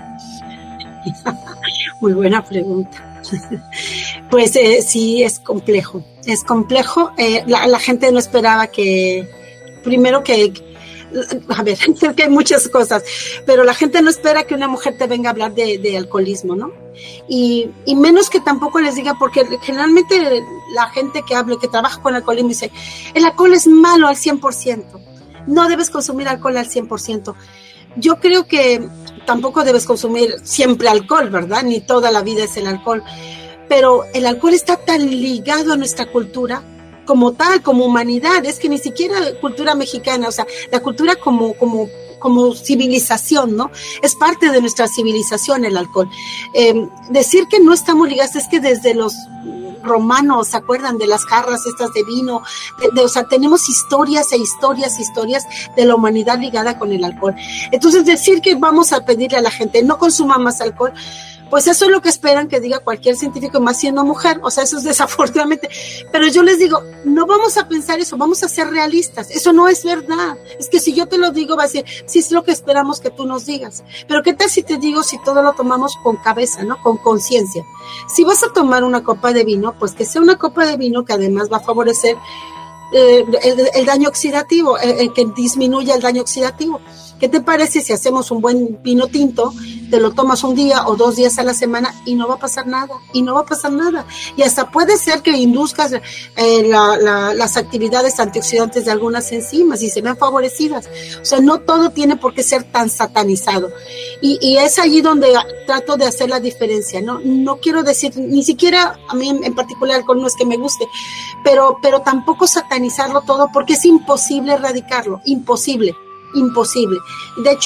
Muy buena pregunta. Pues sí, es complejo. Es complejo. La gente no esperaba primero que a ver, es que hay muchas cosas, pero la gente no espera que una mujer te venga a hablar de alcoholismo, ¿no? Y menos que tampoco les diga, porque generalmente la gente que trabaja con alcoholismo dice, el alcohol es malo al 100%, no debes consumir alcohol al 100%. Yo creo que tampoco debes consumir siempre alcohol, ¿verdad? Ni toda la vida es el alcohol, pero el alcohol está tan ligado a nuestra cultura, como tal, como humanidad, es que ni siquiera cultura mexicana, o sea, la cultura como civilización, ¿no? Es parte de nuestra civilización el alcohol. Decir que no estamos ligados es que desde los romanos, ¿se acuerdan de las jarras estas de vino? O sea, tenemos historias de la humanidad ligada con el alcohol. Entonces, decir que vamos a pedirle a la gente no consuma más alcohol, pues eso es lo que esperan que diga cualquier científico, más siendo mujer, o sea, eso es desafortunadamente, pero yo les digo, no vamos a pensar eso, vamos a ser realistas, eso no es verdad, es que si yo te lo digo, va a decir, sí es lo que esperamos que tú nos digas, pero ¿qué tal si te digo si todo lo tomamos con cabeza, ¿no? Con conciencia? Si vas a tomar una copa de vino, pues que sea una copa de vino que además va a favorecer el daño oxidativo, que disminuya el daño oxidativo. ¿Qué te parece si hacemos un buen vino tinto, te lo tomas un día o 2 días a la semana y no va a pasar nada, y hasta puede ser que induzcas las actividades antioxidantes de algunas enzimas y se ven favorecidas? O sea, no todo tiene por qué ser tan satanizado, y es allí donde trato de hacer la diferencia, no quiero decir, ni siquiera a mí en particular el alcohol no es que me guste, pero tampoco satanizarlo todo, porque es imposible erradicarlo, imposible. De hecho,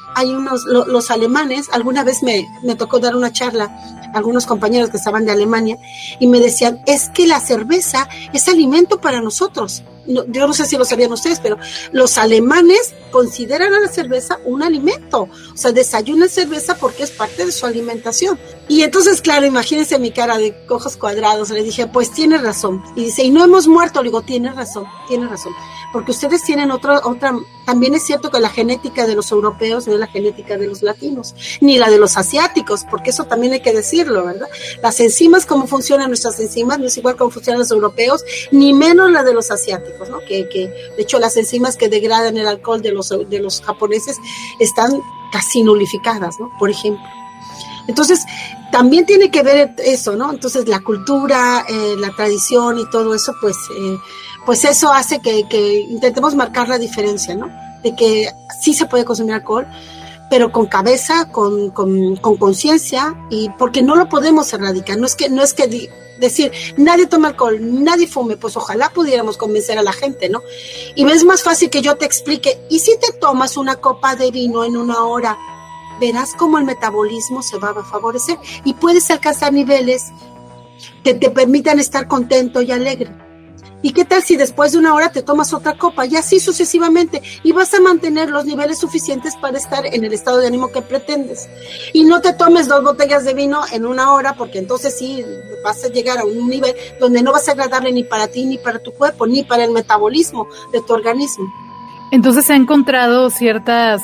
hay los alemanes, alguna vez me tocó dar una charla a algunos compañeros que estaban de Alemania y me decían, es que la cerveza es alimento para nosotros. Yo no sé si lo sabían ustedes, pero los alemanes consideran a la cerveza un alimento, o sea, desayunan cerveza porque es parte de su alimentación. Y entonces, claro, imagínense mi cara de ojos cuadrados, le dije, pues tiene razón. Y dice, y no hemos muerto, le digo, tiene razón, porque ustedes tienen otra, también es cierto que la genética de los europeos no es la genética de los latinos, ni la de los asiáticos, porque eso también hay que decirlo, ¿verdad? Las enzimas, cómo funcionan nuestras enzimas, no es igual cómo funcionan los europeos, ni menos la de los asiáticos, ¿no? Que de hecho las enzimas que degradan el alcohol de los japoneses están casi nulificadas, ¿no? Por ejemplo. Entonces, también tiene que ver eso, ¿no? Entonces, la cultura, la tradición y todo eso, pues eso hace que intentemos marcar la diferencia, ¿no? De que sí se puede consumir alcohol, pero con cabeza, con conciencia, y porque no lo podemos erradicar. No es que decir, nadie toma alcohol, nadie fume, pues ojalá pudiéramos convencer a la gente, ¿no? Y es más fácil que yo te explique, y si te tomas una copa de vino en 1 hora, verás cómo el metabolismo se va a favorecer y puedes alcanzar niveles que te permitan estar contento y alegre. ¿Y qué tal si después de 1 hora te tomas otra copa? Y así sucesivamente. Y vas a mantener los niveles suficientes para estar en el estado de ánimo que pretendes. Y no te tomes 2 botellas de vino en 1 hora, porque entonces sí vas a llegar a un nivel donde no va a ser agradable ni para ti, ni para tu cuerpo, ni para el metabolismo de tu organismo. Entonces se ha encontrado ciertas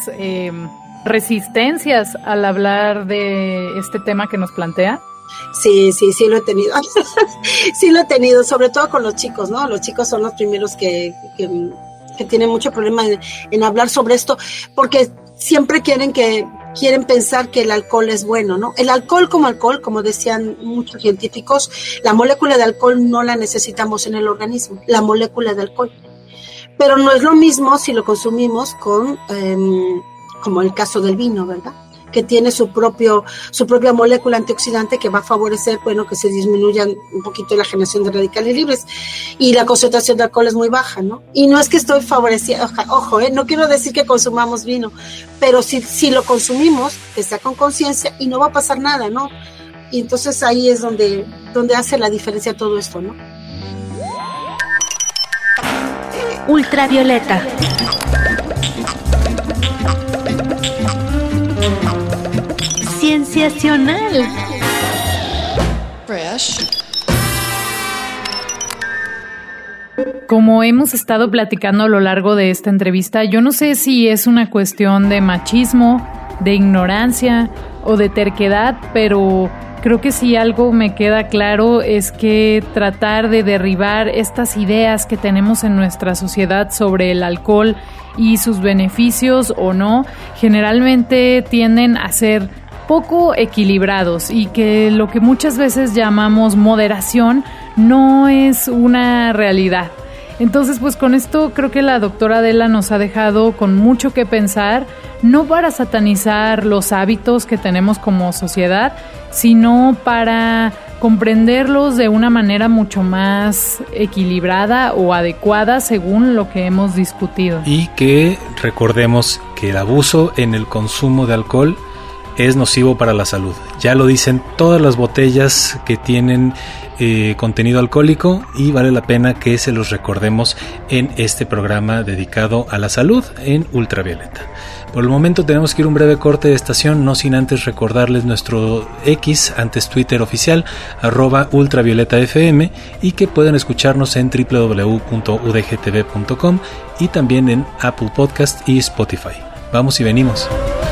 resistencias al hablar de este tema que nos plantea. Sí, lo he tenido. Sí lo he tenido, sobre todo con los chicos, ¿no? Los chicos son los primeros que tienen mucho problema en hablar sobre esto, porque siempre quieren pensar que el alcohol es bueno, ¿no? El alcohol, como decían muchos científicos, la molécula de alcohol no la necesitamos en el organismo, la molécula de alcohol. Pero no es lo mismo si lo consumimos con, como el caso del vino, ¿verdad? Que tiene su propia molécula antioxidante que va a favorecer, bueno, que se disminuya un poquito la generación de radicales libres, y la concentración de alcohol es muy baja, ¿no? Y no es que estoy favoreciendo, ojo, no quiero decir que consumamos vino, pero si lo consumimos, que sea con conciencia y no va a pasar nada, ¿no? Y entonces ahí es donde hace la diferencia todo esto, ¿no? Ultravioleta. Cienciacional. Fresh. Como hemos estado platicando a lo largo de esta entrevista, yo no sé si es una cuestión de machismo, de ignorancia o de terquedad, pero creo que si algo me queda claro es que tratar de derribar estas ideas que tenemos en nuestra sociedad sobre el alcohol y sus beneficios o no, generalmente tienden a ser poco equilibrados, y que lo que muchas veces llamamos moderación no es una realidad. Entonces, pues con esto creo que la doctora Adela nos ha dejado con mucho que pensar, no para satanizar los hábitos que tenemos como sociedad, sino para comprenderlos de una manera mucho más equilibrada o adecuada según lo que hemos discutido. Y que recordemos que el abuso en el consumo de alcohol es nocivo para la salud. Ya lo dicen todas las botellas que tienen contenido alcohólico, y vale la pena que se los recordemos en este programa dedicado a la salud en Ultravioleta. Por el momento tenemos que ir un breve corte de estación, no sin antes recordarles nuestro X, antes Twitter oficial, @ultravioletafm, y que pueden escucharnos en www.udgtv.com y también en Apple Podcast y Spotify. Vamos y venimos.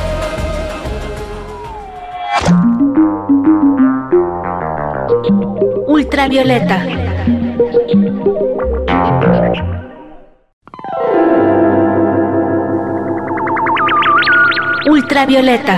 Ultravioleta. Ultravioleta.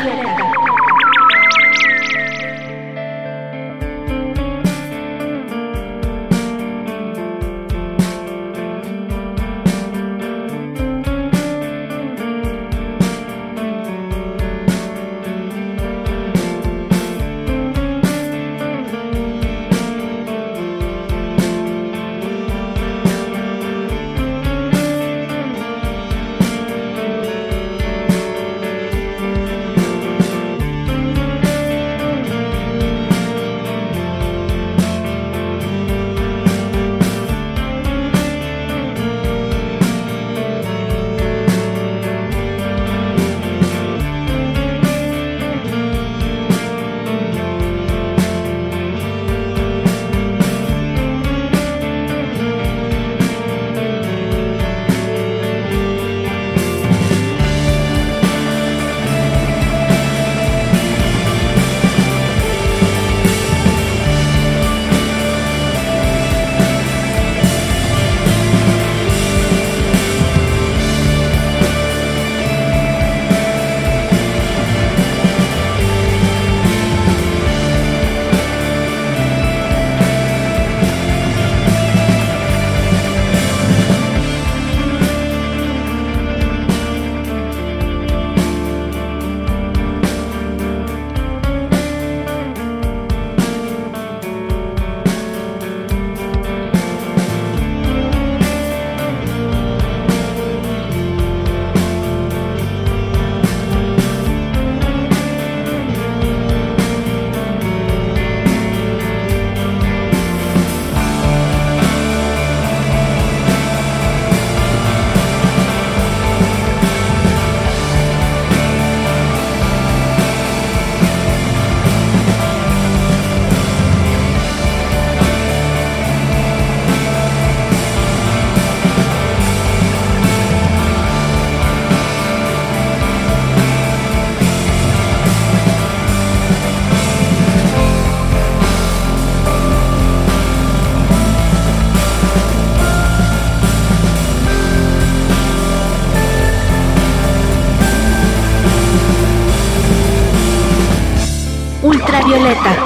Ultravioleta.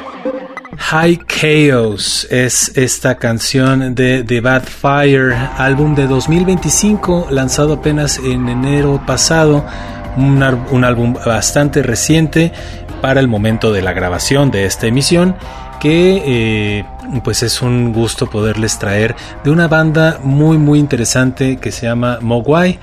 High Chaos es esta canción de The Bad Fire, álbum de 2025, lanzado apenas en enero pasado, un álbum bastante reciente para el momento de la grabación de esta emisión, que pues es un gusto poderles traer de una banda muy muy interesante que se llama Mogwai,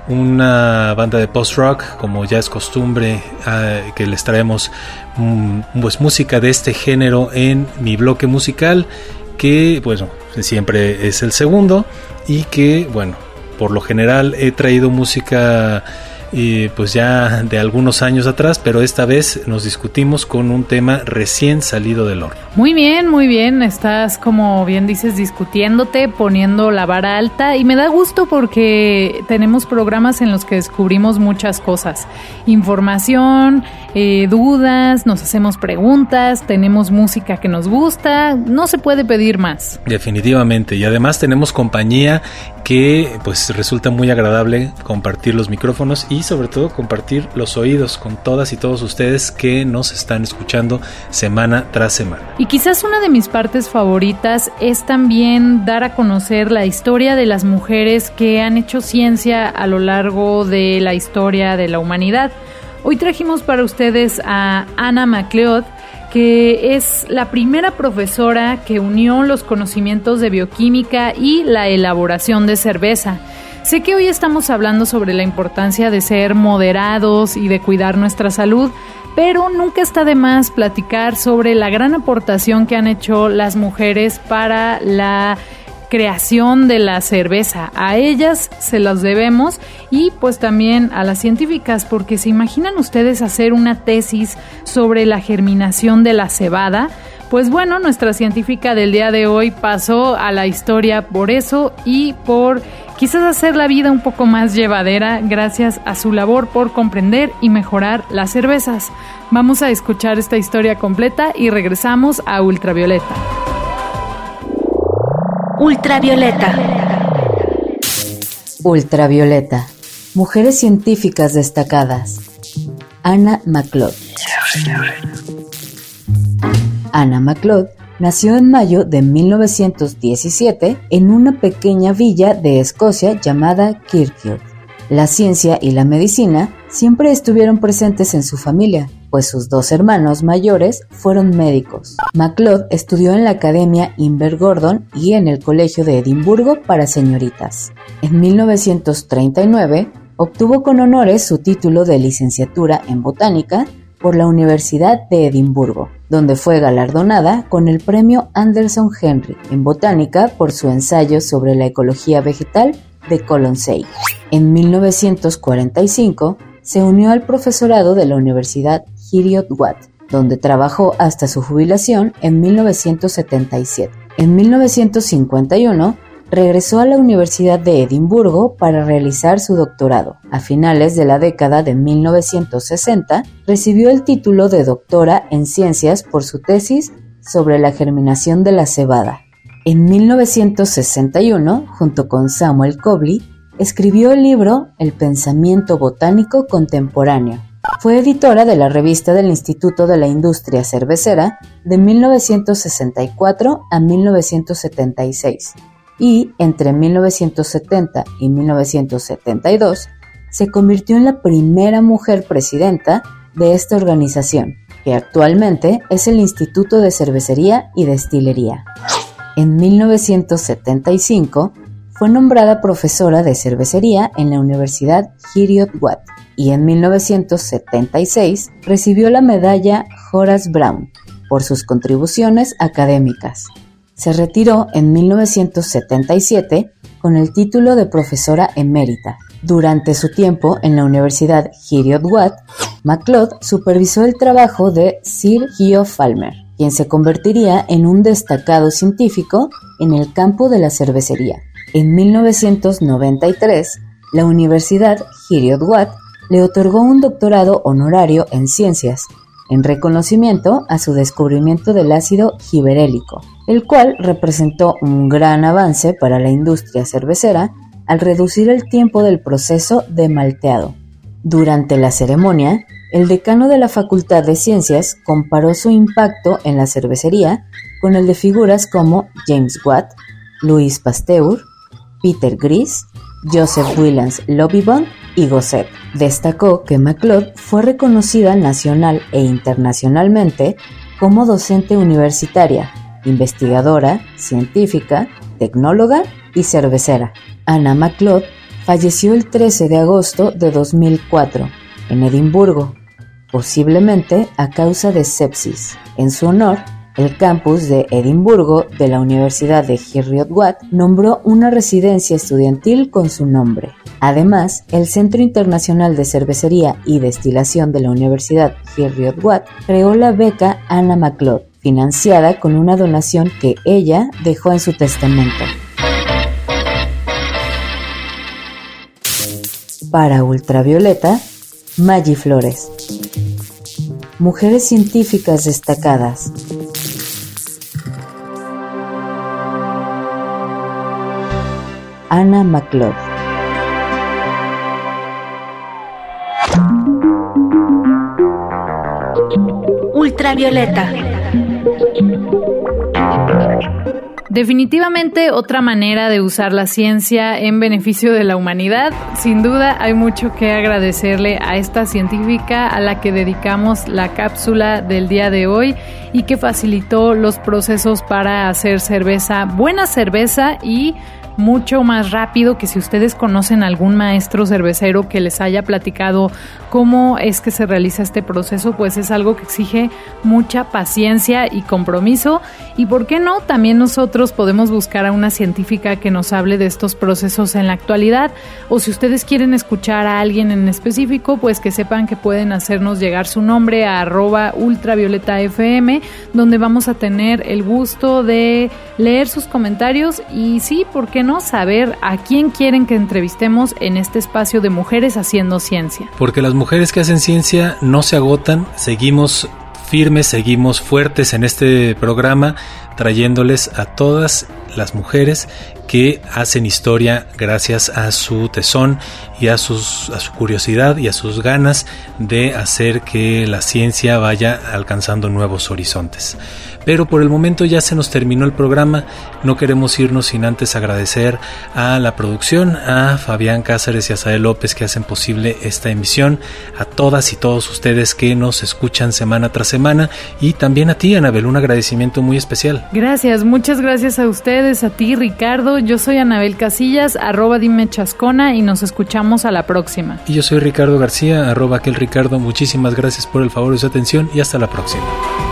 una banda de post-rock, como ya es costumbre que les traemos pues música de este género en mi bloque musical, que bueno, siempre es el segundo, y que bueno, por lo general he traído música pues ya de algunos años atrás, pero esta vez nos discutimos con un tema recién salido del horno. Muy bien, estás, como bien dices, discutiéndote, poniendo la vara alta, y me da gusto porque tenemos programas en los que descubrimos muchas cosas, información, dudas, nos hacemos preguntas, tenemos música que nos gusta, no se puede pedir más. Definitivamente, y además tenemos compañía que pues resulta muy agradable compartir los micrófonos y sobre todo compartir los oídos con todas y todos ustedes que nos están escuchando semana tras semana. Y quizás una de mis partes favoritas es también dar a conocer la historia de las mujeres que han hecho ciencia a lo largo de la historia de la humanidad. Hoy trajimos para ustedes a Anna McLeod, que es la primera profesora que unió los conocimientos de bioquímica y la elaboración de cerveza. Sé que hoy estamos hablando sobre la importancia de ser moderados y de cuidar nuestra salud, pero nunca está de más platicar sobre la gran aportación que han hecho las mujeres para la creación de la cerveza. A ellas se las debemos, y pues también a las científicas, porque ¿se imaginan ustedes hacer una tesis sobre la germinación de la cebada? Pues bueno, nuestra científica del día de hoy pasó a la historia por eso y por quizás hacer la vida un poco más llevadera gracias a su labor por comprender y mejorar las cervezas. Vamos a escuchar esta historia completa y regresamos a Ultravioleta. Ultravioleta. Ultravioleta. Mujeres científicas destacadas. Anna McLeod. Anna McLeod nació en mayo de 1917 en una pequeña villa de Escocia llamada Kirkcaldy. La ciencia y la medicina siempre estuvieron presentes en su familia, pues sus dos hermanos mayores fueron médicos. McLeod estudió en la Academia Invergordon y en el Colegio de Edimburgo para señoritas. En 1939 obtuvo con honores su título de licenciatura en botánica por la Universidad de Edimburgo, donde fue galardonada con el premio Anderson Henry en botánica por su ensayo sobre la ecología vegetal de Colonsay. En 1945 se unió al profesorado de la Universidad Heriot-Watt, donde trabajó hasta su jubilación en 1977. En 1951 regresó a la Universidad de Edimburgo para realizar su doctorado. A finales de la década de 1960 recibió el título de doctora en ciencias por su tesis sobre la germinación de la cebada. En 1961, junto con Samuel Cobley, escribió el libro El pensamiento botánico contemporáneo. Fue editora de la revista del Instituto de la Industria Cervecera de 1964 a 1976 y entre 1970 y 1972 se convirtió en la primera mujer presidenta de esta organización, que actualmente es el Instituto de Cervecería y Destilería. En 1975 fue nombrada profesora de cervecería en la Universidad Heriot-Watt y en 1976 recibió la medalla Horace Brown por sus contribuciones académicas. Se retiró en 1977 con el título de profesora emérita. Durante su tiempo en la Universidad Heriot-Watt, McLeod supervisó el trabajo de Sir Geoff Palmer, quien se convertiría en un destacado científico en el campo de la cervecería. En 1993, la Universidad Heriot-Watt le otorgó un doctorado honorario en ciencias, en reconocimiento a su descubrimiento del ácido giberélico, el cual representó un gran avance para la industria cervecera al reducir el tiempo del proceso de malteado. Durante la ceremonia, el decano de la Facultad de Ciencias comparó su impacto en la cervecería con el de figuras como James Watt, Louis Pasteur, Peter Gris, Joseph Williams Lovibond y Gosset. Destacó que MacLeod fue reconocida nacional e internacionalmente como docente universitaria, investigadora, científica, tecnóloga y cervecera. Anna MacLeod falleció el 13 de agosto de 2004 en Edimburgo, posiblemente a causa de sepsis. En su honor, el campus de Edimburgo de la Universidad de Heriot-Watt nombró una residencia estudiantil con su nombre. Además, el Centro Internacional de Cervecería y Destilación de la Universidad Heriot-Watt creó la beca Anna MacLeod, financiada con una donación que ella dejó en su testamento. Para Ultravioleta, Maggie Flores. Mujeres científicas destacadas. Anna MacLeod. Ultravioleta. Definitivamente otra manera de usar la ciencia en beneficio de la humanidad. Sin duda hay mucho que agradecerle a esta científica a la que dedicamos la cápsula del día de hoy y que facilitó los procesos para hacer cerveza, buena cerveza y mucho más rápido que si ustedes conocen algún maestro cervecero que les haya platicado cómo es que se realiza este proceso, pues es algo que exige mucha paciencia y compromiso. Y por qué no, también nosotros podemos buscar a una científica que nos hable de estos procesos en la actualidad, o si ustedes quieren escuchar a alguien en específico, pues que sepan que pueden hacernos llegar su nombre a @ultravioletafm, donde vamos a tener el gusto de leer sus comentarios y sí, ¿por qué no?, saber a quién quieren que entrevistemos en este espacio de Mujeres Haciendo Ciencia. Porque las mujeres que hacen ciencia no se agotan, seguimos firmes, seguimos fuertes en este programa, trayéndoles a todas las mujeres que hacen historia gracias a su tesón y a su curiosidad y a sus ganas de hacer que la ciencia vaya alcanzando nuevos horizontes. Pero por el momento ya se nos terminó el programa, no queremos irnos sin antes agradecer a la producción, a Fabián Cáceres y a Sael López que hacen posible esta emisión, a todas y todos ustedes que nos escuchan semana tras semana y también a ti, Anabel, un agradecimiento muy especial. Gracias, muchas gracias a ustedes, a ti, Ricardo. Yo soy Anabel Casillas, @dimechascona y nos escuchamos a la próxima. Y yo soy Ricardo García, @aquelricardo. Muchísimas gracias por el favor de su atención y hasta la próxima.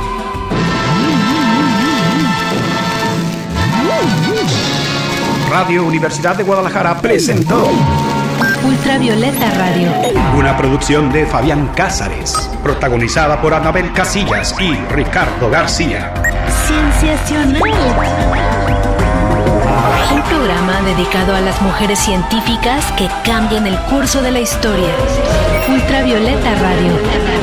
Radio Universidad de Guadalajara presentó Ultravioleta Radio, una producción de Fabián Cáceres, protagonizada por Anabel Casillas y Ricardo García. Cienciacional. Un programa dedicado a las mujeres científicas que cambian el curso de la historia. Ultravioleta Radio.